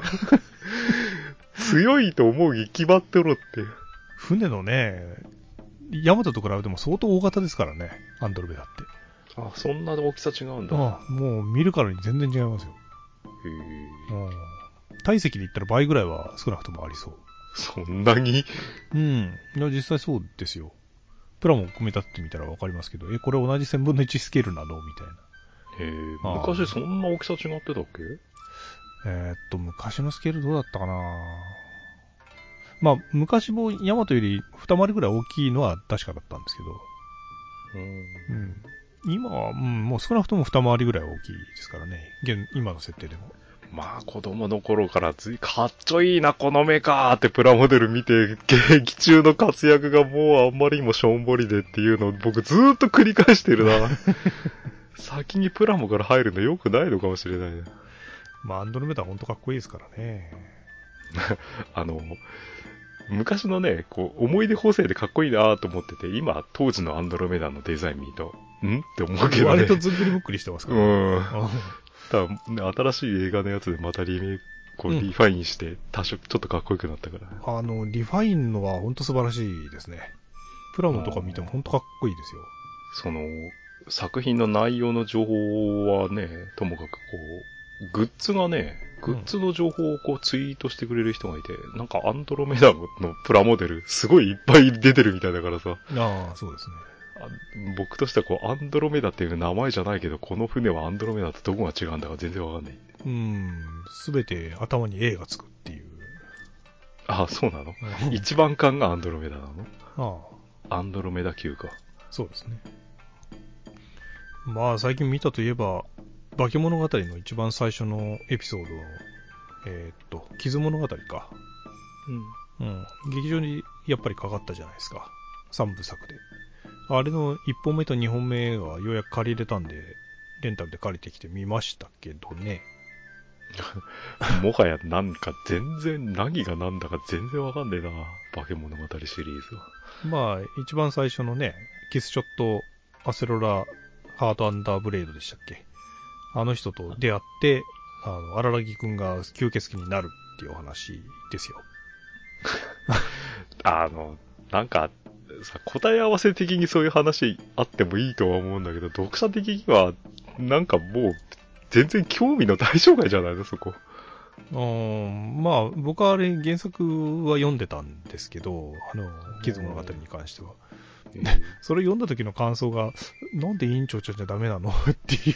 強いと思うに決まってろって。 船のね、ヤマトと比べても相当大型ですからね、アンドロメダって。 あ、そんな大きさ違うんだ。 ああ、もう見るからに全然違いますよ。へえ。体積で言ったら倍ぐらいは少なくともありそう。 そんなに？ うん。いや、実際そうですよ。プラモ組み立ててみたらわかりますけど、え、これ同じせんぶんのいちスケールなのみたいな。 へえ、昔そんな大きさ違ってたっけ？ えー、っと、昔のスケールどうだったかな。まあ、昔もヤマトより二回りぐらい大きいのは確かだったんですけど、うん、今は、うん、もう少なくとも二回りぐらい大きいですからね。現、今の設定でも。 まあ子供の頃からついかっちょいいなこの目かーってプラモデル見て、劇中の活躍がもうあんまりにもしょんぼりでっていうのを僕ずーっと繰り返してるな。先にプラモから入るの良くないのかもしれないね。 まあアンドロメダはほんとかっこいいですからね。 あの、昔のね、こう思い出補正でかっこいいなと思ってて、今当時のアンドロメダのデザイン見ると、んって思うけどね。 割とずっくりぶっくりしてますから、 ね。うん。ただ、ね、新しい映画のやつでまたリメイク、こう、リファインして、多少、ちょっとかっこよくなったから。 あの、リファインのはほんと素晴らしいですね。プラモとか見てもほんとかっこいいですよ。 その、作品の内容の情報はね、ともかくこう、グッズがね、グッズの情報をこうツイートしてくれる人がいて、うん、なんかアンドロメダのプラモデル、すごいいっぱい出てるみたいだからさ。 ああ、そうですね。 僕としてはこう、アンドロメダっていう名前じゃないけど、この船はアンドロメダとどこが違うんだか全然わかんない。 うん、すべて頭に A がつくっていう。 ああ、そうなの？一番艦がアンドロメダなの？ああ。アンドロメダ級か。 そうですね。まあ、最近見たといえば、化け物語の一番最初のエピソード、えー、っと、傷物語か。うん。うん。劇場にやっぱりかかったじゃないですか。三部作で。あれの一本目と二本目がようやく借りれたんで、レンタルで借りてきてみましたけどね。 もはやなんか全然、何が何だか全然わかんねえな。化け物語シリーズは。 まあ、一番最初のね、キスショット、アセロラ、ハートアンダーブレードでしたっけ？あの人と出会って、あの、荒木くんが吸血鬼になるっていうお話ですよ。 あの、なんか、さ、答え合わせ的にそういう話あってもいいとは思うんだけど、読者的には、なんかもう、全然興味の対象外じゃないの、そこ。 うん、まあ、僕はあれ原作は読んでたんですけど、あの、傷物語に関しては。それ読んだ時の感想が、なんで委員長ちゃんじゃダメなのっていう。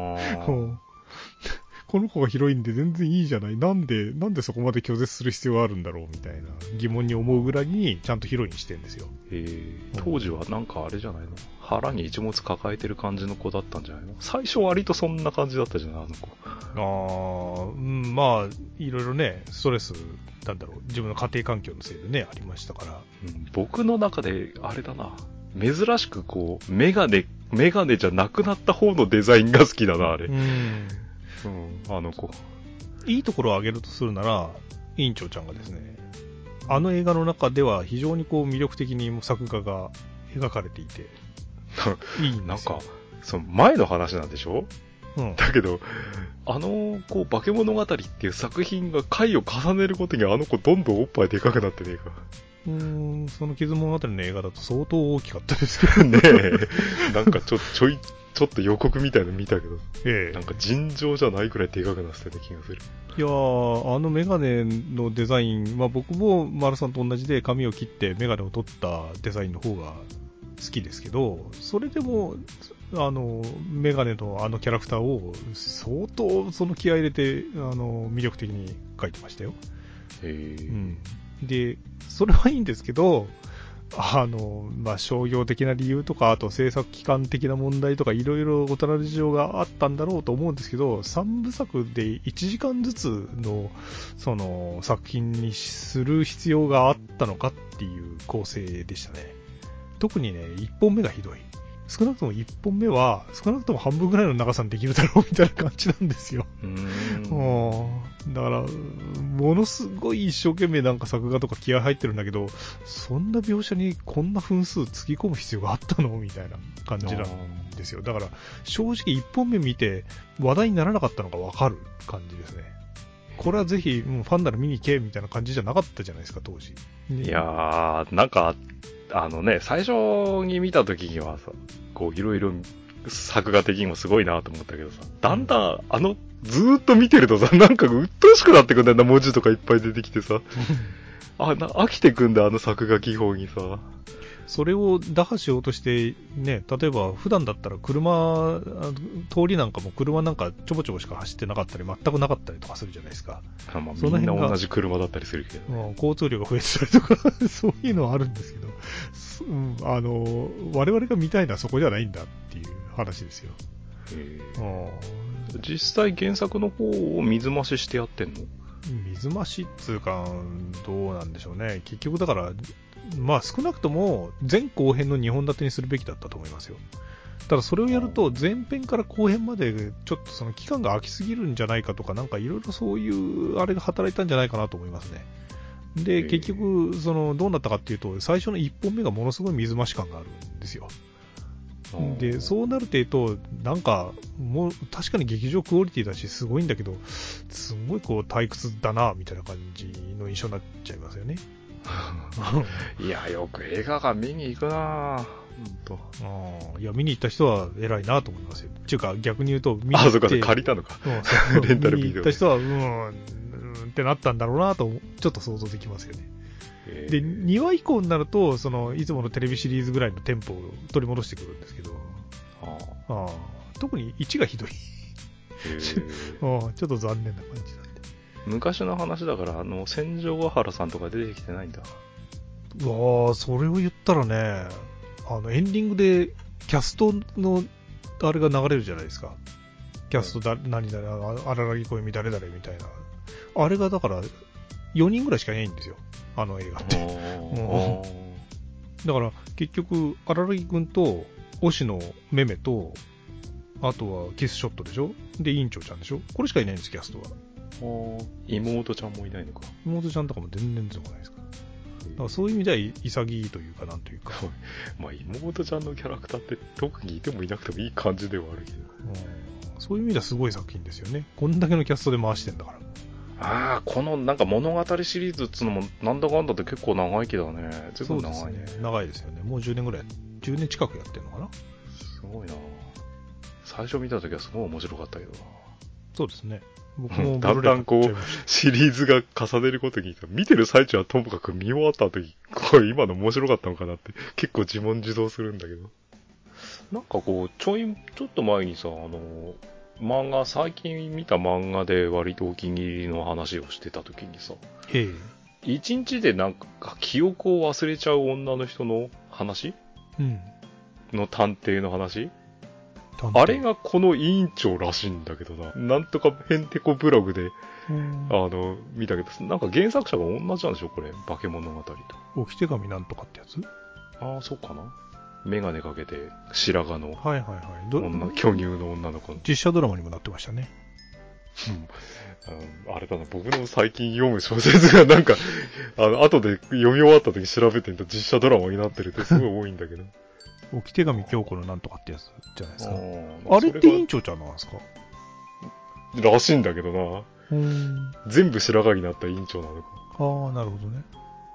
この子がヒロインで全然いいじゃない。なんで、なんでそこまで拒絶する必要があるんだろうみたいな疑問に思うぐらいにちゃんとヒロインしてんですよ。 へえ。当時はなんかあれじゃないの？腹に一物抱えてる感じの子だったんじゃないの？最初割とそんな感じだったじゃないあの子。 ああ、うん、まあ、いろいろね、ストレス、なんだろう、自分の家庭環境のせいでね、ありましたから。 うん、僕の中で、あれだな。珍しくこう、メガネ、メガネじゃなくなった方のデザインが好きだな、あれ。うん。うん、あの子。 いいところを挙げるとするなら、委員長ちゃんがですね、あの映画の中では非常にこう魅力的に作画が描かれていて、いいんですよ。 なんか、その前の話なんでしょ？うん、だけど、あの、こう、化け物語っていう作品が回を重ねるごとにあの子どんどんおっぱいでかくなってねえか。 うーん、その傷物語の映画だと相当大きかったですけどね。え。なんかちょ、ちょい、ちょっと予告みたいなの見たけど、ええ、なんか尋常じゃないくらいでかくなってた気がする。 いやー、あのメガネのデザイン、まあ僕も丸さんと同じで髪を切ってメガネを取ったデザインの方が好きですけど、それでも、あの、メガネのあのキャラクターを相当その気合い入れて、あの、魅力的に描いてましたよ。へー。うん。で、それはいいんですけど、 あの、まあ、商業的な理由とか、あと制作期間的な問題とか、いろいろ大人の事情があったんだろうと思うんですけど、さんぶさくでいちじかんずつの、その、作品にする必要があったのかっていう構成でしたね。特にね、いっぽんめがひどい。少なくともいっぽんめは、少なくとも半分ぐらいの長さにできるだろうみたいな感じなんですよ。 うーん。 だから、ものすごい一生懸命なんか作画とか気合入ってるんだけど、そんな描写にこんな分数つぎ込む必要があったのみたいな感じなんですよ。だから、正直いっぽんめ見て話題にならなかったのがわかる感じですね。これはぜひ、うん、ファンなら見に行けみたいな感じじゃなかったじゃないですか、当時。 いやー、なんか、あのね、最初に見た時にはさ、こういろいろ作画的にもすごいなと思ったけどさ、だんだん、あの、ずーっと見てるとさ、なんか鬱陶しくなってくんだよな、文字とかいっぱい出てきてさ。あ、な、飽きてくんだ、あの作画技法にさ。 それを打破しようとして、ね、例えば普段だったら車、通りなんかも車なんかちょぼちょぼしか走ってなかったり、全くなかったりとかするじゃないですか。 まあ、みんな同じ車だったりするけど、 ね、交通量が増えてたりとか、そういうのはあるんですけど、うん、あの、我々が見たいのはそこじゃないんだっていう話ですよ。 へー。実際原作の方を水増ししてやってんの？ 水増しっつうか、どうなんでしょうね。結局だから、まあ少なくとも前後編のにほん立てにするべきだったと思いますよ。ただそれをやると前編から後編までちょっとその期間が空きすぎるんじゃないかとか、なんかいろいろそういうあれが働いたんじゃないかなと思いますね。で、結局、そのどうなったかっていうと、最初のいっぽんめがものすごい水増し感があるんですよ。で、そうなるってと、なんか、もう、確かに劇場クオリティだし、すごいんだけど、すごいこう、退屈だな、みたいな感じの印象になっちゃいますよね。 いや、よく映画館見に行くなぁ。ほんと。いや、見に行った人は偉いなと思いますよ。っていうか、逆に言うと、 見に行って。あ、そうか、借りたのか。 うん、レンタルビデオ。見に行った人は、うーん、うんってなったんだろうなと、ちょっと想像できますよね。で、にわ以降になると、その、いつものテレビシリーズぐらいのテンポを取り戻してくるんですけど、ああ特にいちがひどいああ。ちょっと残念な感じなんで。 昔の話だから、あの、千条ヶ原さんとか出てきてないんだ。 うわあ、それを言ったらね、あの、エンディングでキャストの、あれが流れるじゃないですか。キャストだ、うん、何々、荒らぎ声み誰々みたいな。あれがだから、よにんぐらいしかいないんですよ。あの映画って。だから、結局、荒木くんと、押野めめと、あとはキスショットでしょで、委員長ちゃんでしょこれしかいないんです、キャストは。 妹ちゃんもいないのか。 妹ちゃんとかも全然出てこないですから。だからそういう意味では潔いというか、なんというか。 まあ、妹ちゃんのキャラクターって特にいてもいなくてもいい感じではあるけど。 そういう意味ではすごい作品ですよね。こんだけのキャストで回してんだから。 ああ、このなんか物語シリーズっつうのもなんだかんだって結構長い気だね。ずいぶん長いね。 そうですね。長いですよね。もうじゅうねんぐらい、じゅうねん近くやってるのかな。 すごいな。最初見た時はすごい面白かったけどな。 そうですね。僕もだんだんこう、シリーズが重ねることに、見てる最中はともかく見終わった後に、これ今の面白かったのかなって結構自問自答するんだけど。なんかこう、ちょい、ちょっと前にさ、あの、漫画、最近見た漫画で割とお気に入りの話をしてた時にさ、 へえ。 一日でなんか記憶を忘れちゃう女の人の話、 うん、 の探偵の話あれがこの委員長らしいんだけどな。なんとかヘンテコブログで、あの、見たけど、なんか原作者が同じなんでしょこれ。化け物語と。 置き手紙なんとかってやつああ、そうかな。メガネかけて、白髪の、 はいはいはい。 女、巨乳の女の子の。 実写ドラマにもなってましたね。 うん、あれだな、僕の最近読む小説がなんか、あの、後で読み終わった時調べてみると実写ドラマになってるってすごい多いんだけど。 置き手紙京子のなんとかってやつじゃないですか。あ, あれって委員長ちゃんなんですからしいんだけどな。うん、全部白髪になった委員長なのか。 ああ、なるほどね。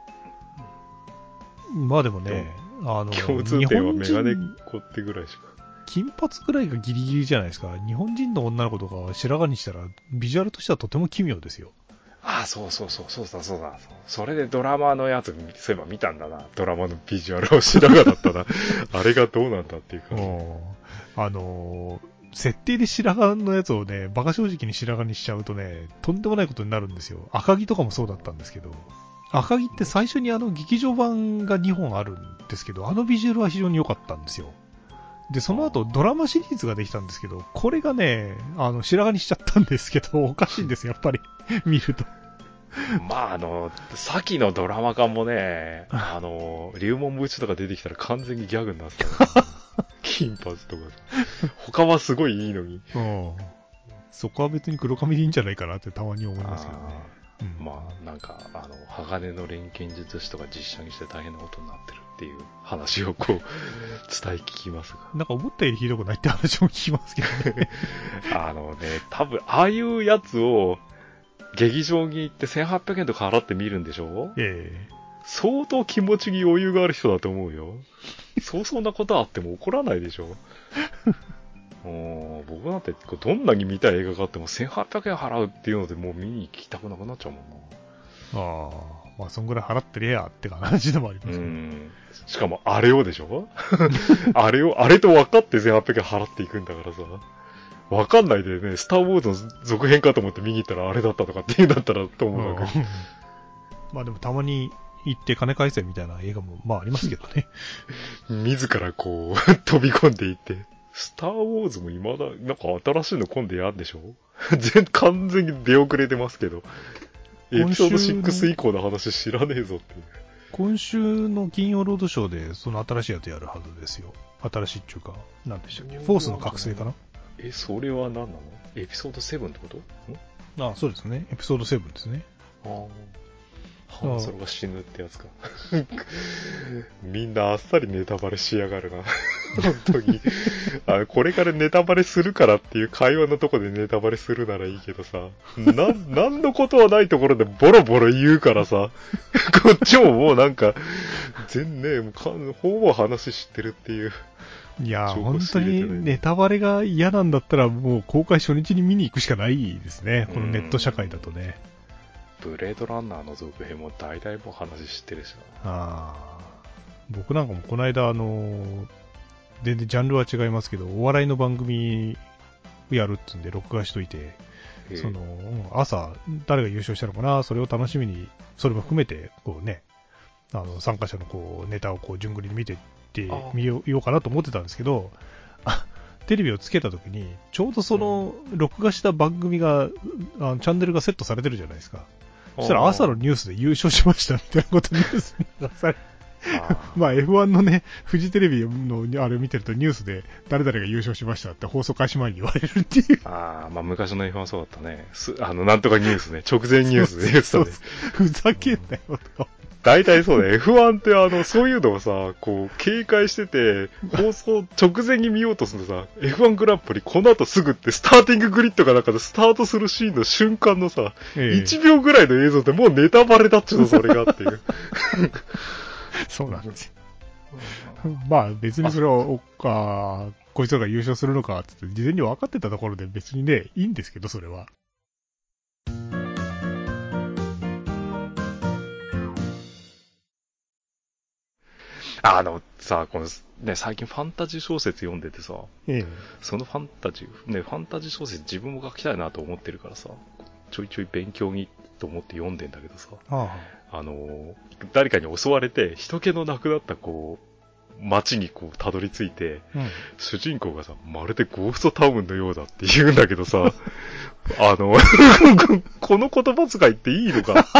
まあでもね、あの、 共通点はメガネっ子ってぐらいしか。 金髪ぐらいがギリギリじゃないですか。日本人の女の子とか白髪にしたら、ビジュアルとしてはとても奇妙ですよ。 ああ、そうそうそう、そうだそうだ。それでドラマのやつ、そういえば見たんだな。ドラマのビジュアルを白髪だったな。あれがどうなんだっていうか。 あのー、設定で白髪のやつをね、馬鹿正直に白髪にしちゃうとね、とんでもないことになるんですよ。赤木とかもそうだったんですけど。 赤城って最初にあの劇場版がにほんあるんですけど、あのビジュアルは非常に良かったんですよ。で、その後ドラマシリーズができたんですけど、これがね、あの、白髪にしちゃったんですけど、おかしいんですよ、やっぱり、見ると。 まあ、あの、先のドラマ化もね、あの、龍門武士とか出てきたら完全にギャグになってた、ね。金髪とか。他はすごいいいのに。 うん。そこは別に黒髪でいいんじゃないかなってたまに思いますけどね。 うん、まあ、なんか、あの、鋼の錬金術師とか実写にして大変なことになってるっていう話をこう、伝え聞きますが。 なんか思ったよりひどくないって話も聞きますけどね。 あのね、多分、ああいうやつを、劇場に行ってせんはっぴゃくえんとか払って見るんでしょ？ ええ。 相当気持ちに余裕がある人だと思うよ。そうそうなことあっても怒らないでしょ。もう僕なんてどんなに見たい映画があってもせんはっぴゃくえん払うっていうのでもう見に行きたくなくなっちゃうもんな。 ああ、まあそんぐらい払ってりゃやって話でもありますけど。 うん。しかもあれをでしょあれを、あれと分かってせんはっぴゃくえん払っていくんだからさ。分かんないでね、スターウォーズの続編かと思って見に行ったらあれだったとかっていうんだったらと思うわけ。うん、 まあでもたまに行って金返せみたいな映画もまあありますけどね。 自らこう飛び込んでいって。スターウォーズも未だ、なんか新しいの今度やんでしょ全、完全に出遅れてますけど。エピソードシックス以降の話知らねえぞって。 今週の金曜ロードショーでその新しいやつやるはずですよ。新しいっていうか、何でしたっけ？フォースの覚醒かな？ え、それは何なの？エピソードセブンってこと？ ん？ああ、そうですね。エピソードセブンですね。 ああ。ハンソロが死ぬってやつか。みんなあっさりネタバレしやがるな。本当にあ。これからネタバレするからっていう会話のとこでネタバレするならいいけどさ、な、なんのことはないところでボロボロ言うからさ、こっちももうなんか、全ね、もうかほぼ話知ってるっていう。 いやー、本当にネタバレが嫌なんだったらもう公開初日に見に行くしかないですね。このネット社会だとね。 ブレードランナーの続編も大体もう話知ってるしな。 ああ。僕なんかもこの間あのー、全然ジャンルは違いますけど、お笑いの番組やるっつんで録画しといて、その、朝誰が優勝したのかな、それを楽しみに、それも含めて、こうね、あの、参加者のこう、ネタをこう、順繰りに見てってみようかなと思ってたんですけど、あ、テレビをつけた時に、ちょうどその、録画した番組が、あのチャンネルがセットされてるじゃないですか。そしたら朝のニュースで優勝しましたみたいなことニュースに出されまあ エフワン のね、フジテレビのあれを見てるとニュースで誰々が優勝しましたって放送開始前に言われるっていう。 ああ、まあ昔の エフワン そうだったね。すあの、なんとかニュースね。直前ニュースで言ってたね。 ふざけんなよとか。 大体そうだよ。エフワン ってあの、そういうのをさ、こう、警戒してて、放送直前に見ようとするとさ、エフワン グランプリこの後すぐってスターティンググリッドかなんかでスタートするシーンの瞬間のさ、ええ、いちびょうぐらいの映像でもうネタバレだっちゅうの、それがっていう。 そうなんですよ。まあ別にそれを、あこいつらが優勝するのかって事前に分かってたところで別にね、いいんですけど、それは。 あのさ、このね、最近ファンタジー小説読んでてさ、 ええ、 そのファンタジー、ね、ファンタジー小説自分も書きたいなと思ってるからさ、ちょいちょい勉強にと思って読んでんだけどさ、はあ、あの、誰かに襲われて人気のなくなったこう、街にこうたどり着いて、うん、主人公がさ、まるでゴーストタウンのようだって言うんだけどさ、あの、この言葉遣いっていいのか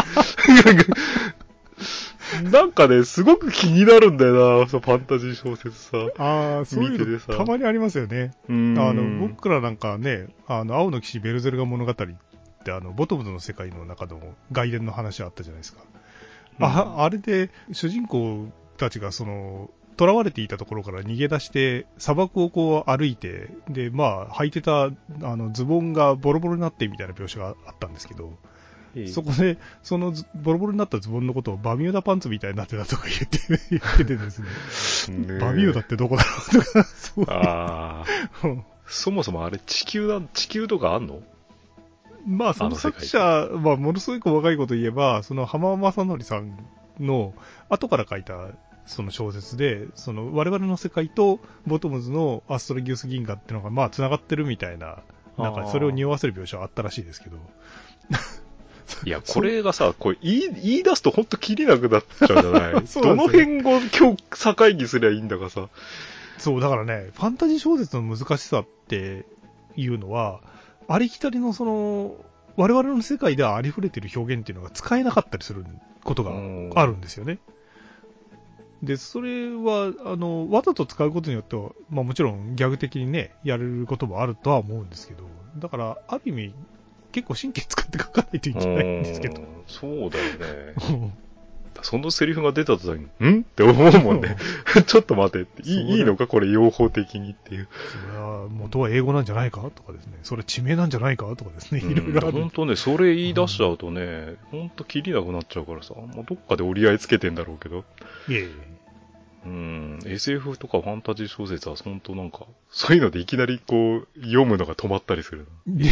なんかね、すごく気になるんだよな、そのファンタジー小説さ。 ああ、そういうのたまにありますよね。あの、僕らなんかね、あの、青の騎士ベルゼルガ物語って、あの、ボトムズの世界の中の外伝の話あったじゃないですか。うん、あ、あれで、主人公たちがその、囚われていたところから逃げ出して、砂漠をこう歩いて、で、まあ、履いてた、あの、ズボンがボロボロになってみたいな描写があったんですけど、そこで、そのボロボロになったズボンのことをバミューダパンツみたいになってたとか言って、言っててですね。ねバミューダってどこだろうとか、そう。ああ。そもそもあれ地球だ、地球とかあんの？ まあ、その作者、まあ、ものすごい細かいこと言えば、その浜正則さんの後から書いた、その小説で、その我々の世界とボトムズのアストロギウス銀河っていうのがまあ繋がってるみたいな、なんかそれを匂わせる描写はあったらしいですけど、 いや、これがさ、これ言い、言い出すとほんとキリなくなっちゃうじゃないそうなんどのですよね辺を今日境にすりゃいいんだかさ。 そう、だからね、ファンタジー小説の難しさっていうのは、ありきたりのその、我々の世界ではありふれてる表現っていうのが使えなかったりすることがあるんですよね。で、それは、あの、わざと使うことによっては、まあもちろんギャグ的にね、やれることもあるとは思うんですけど、だから、ある意味、結構神経使って書かないといけないんですけど。 そうだよね。そのセリフが出た途端に、んって思うもんね。ちょっと待ってっていい、いいのかこれ用法的にっていう。 それは元は英語なんじゃないかとかですね。それ地名なんじゃないかとかですね。いろいろある。 ほんとね、それ言い出しちゃうとね、うん、ほんとキリなくなっちゃうからさ、もうどっかで折り合いつけてんだろうけど。 いえいえ。 うん、エスエフ とかファンタジー小説はほんとなんか、そういうのでいきなりこう、読むのが止まったりするな。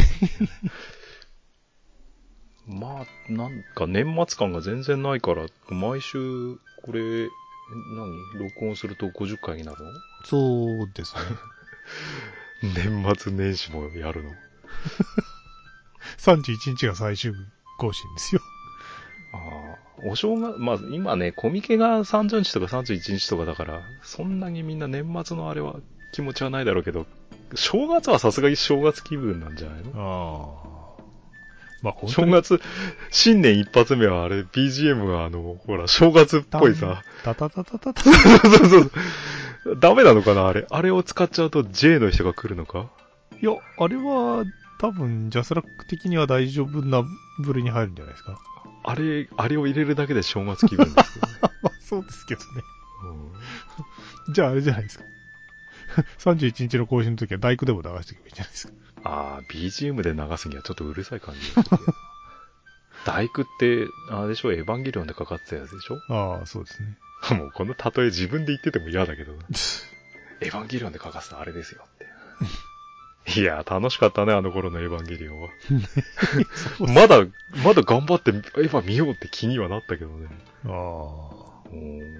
まあ、なんか年末感が全然ないから、毎週、これ、何録音するとごじゅっかいになるの？ そうですね。年末年始もやるのさんじゅういちにちが最終更新ですよ。 ああ、お正月、まあ今ね、コミケがさんじゅうにちとかさんじゅういちにちとかだから、そんなにみんな年末のあれは気持ちはないだろうけど、正月はさすがに正月気分なんじゃないの？ああ。まあ、正月、新年一発目はあれ、ビージーエム があの、ほら、正月っぽいさ。 タタタタタタ。 そうそうそう。ダメなのかなあれ。あれを使っちゃうと J の人が来るのか？ いや、あれは、多分、ジャスラック的には大丈夫な部類に入るんじゃないですか。 あれ、あれを入れるだけで正月気分ですよね。 まあ、そうですけどね。うん、じゃああれじゃないですか。さんじゅういちにちの更新の時は大工でも流しておけばいいんじゃないですか。 ああ、ビージーエム で流すにはちょっとうるさい感じがする。大工って、あれでしょ、エヴァンゲリオンでかかってたやつでしょ？ ああ、そうですね。 もうこの例え自分で言ってても嫌だけどな。エヴァンゲリオンでかかすとあれですよって。いや、楽しかったね、あの頃のエヴァンゲリオンは。まだ、まだ頑張ってエヴァ見ようって気にはなったけどね。ああ。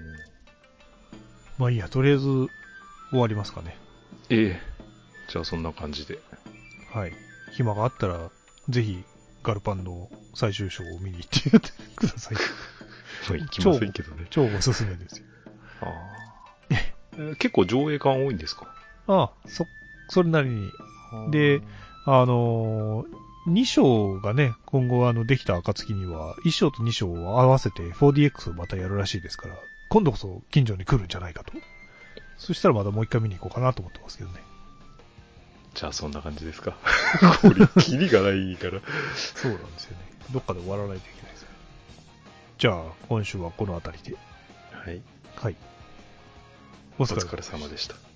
まあいいや、とりあえず終わりますかね。 ええ。じゃあそんな感じで。 はい。暇があったら、ぜひ、ガルパンの最終章を見に行ってやってください。 まあ行きませんけどね。 超、超おすすめですよ。 ああ。結構上映感多いんですか？ ああ、そ、それなりに。で、あのー、に章がね、今後あの、できた暁には、いち章とに章を合わせて フォーディーエックス をまたやるらしいですから、今度こそ近所に来るんじゃないかと。そしたらまたもう一回見に行こうかなと思ってますけどね。 じゃあそんな感じですか。これ、キリがないから。 そうなんですよね。どっかで終わらないといけないです。じゃあ、今週はこの辺りで。 はい。 はい。 お疲れ様でした。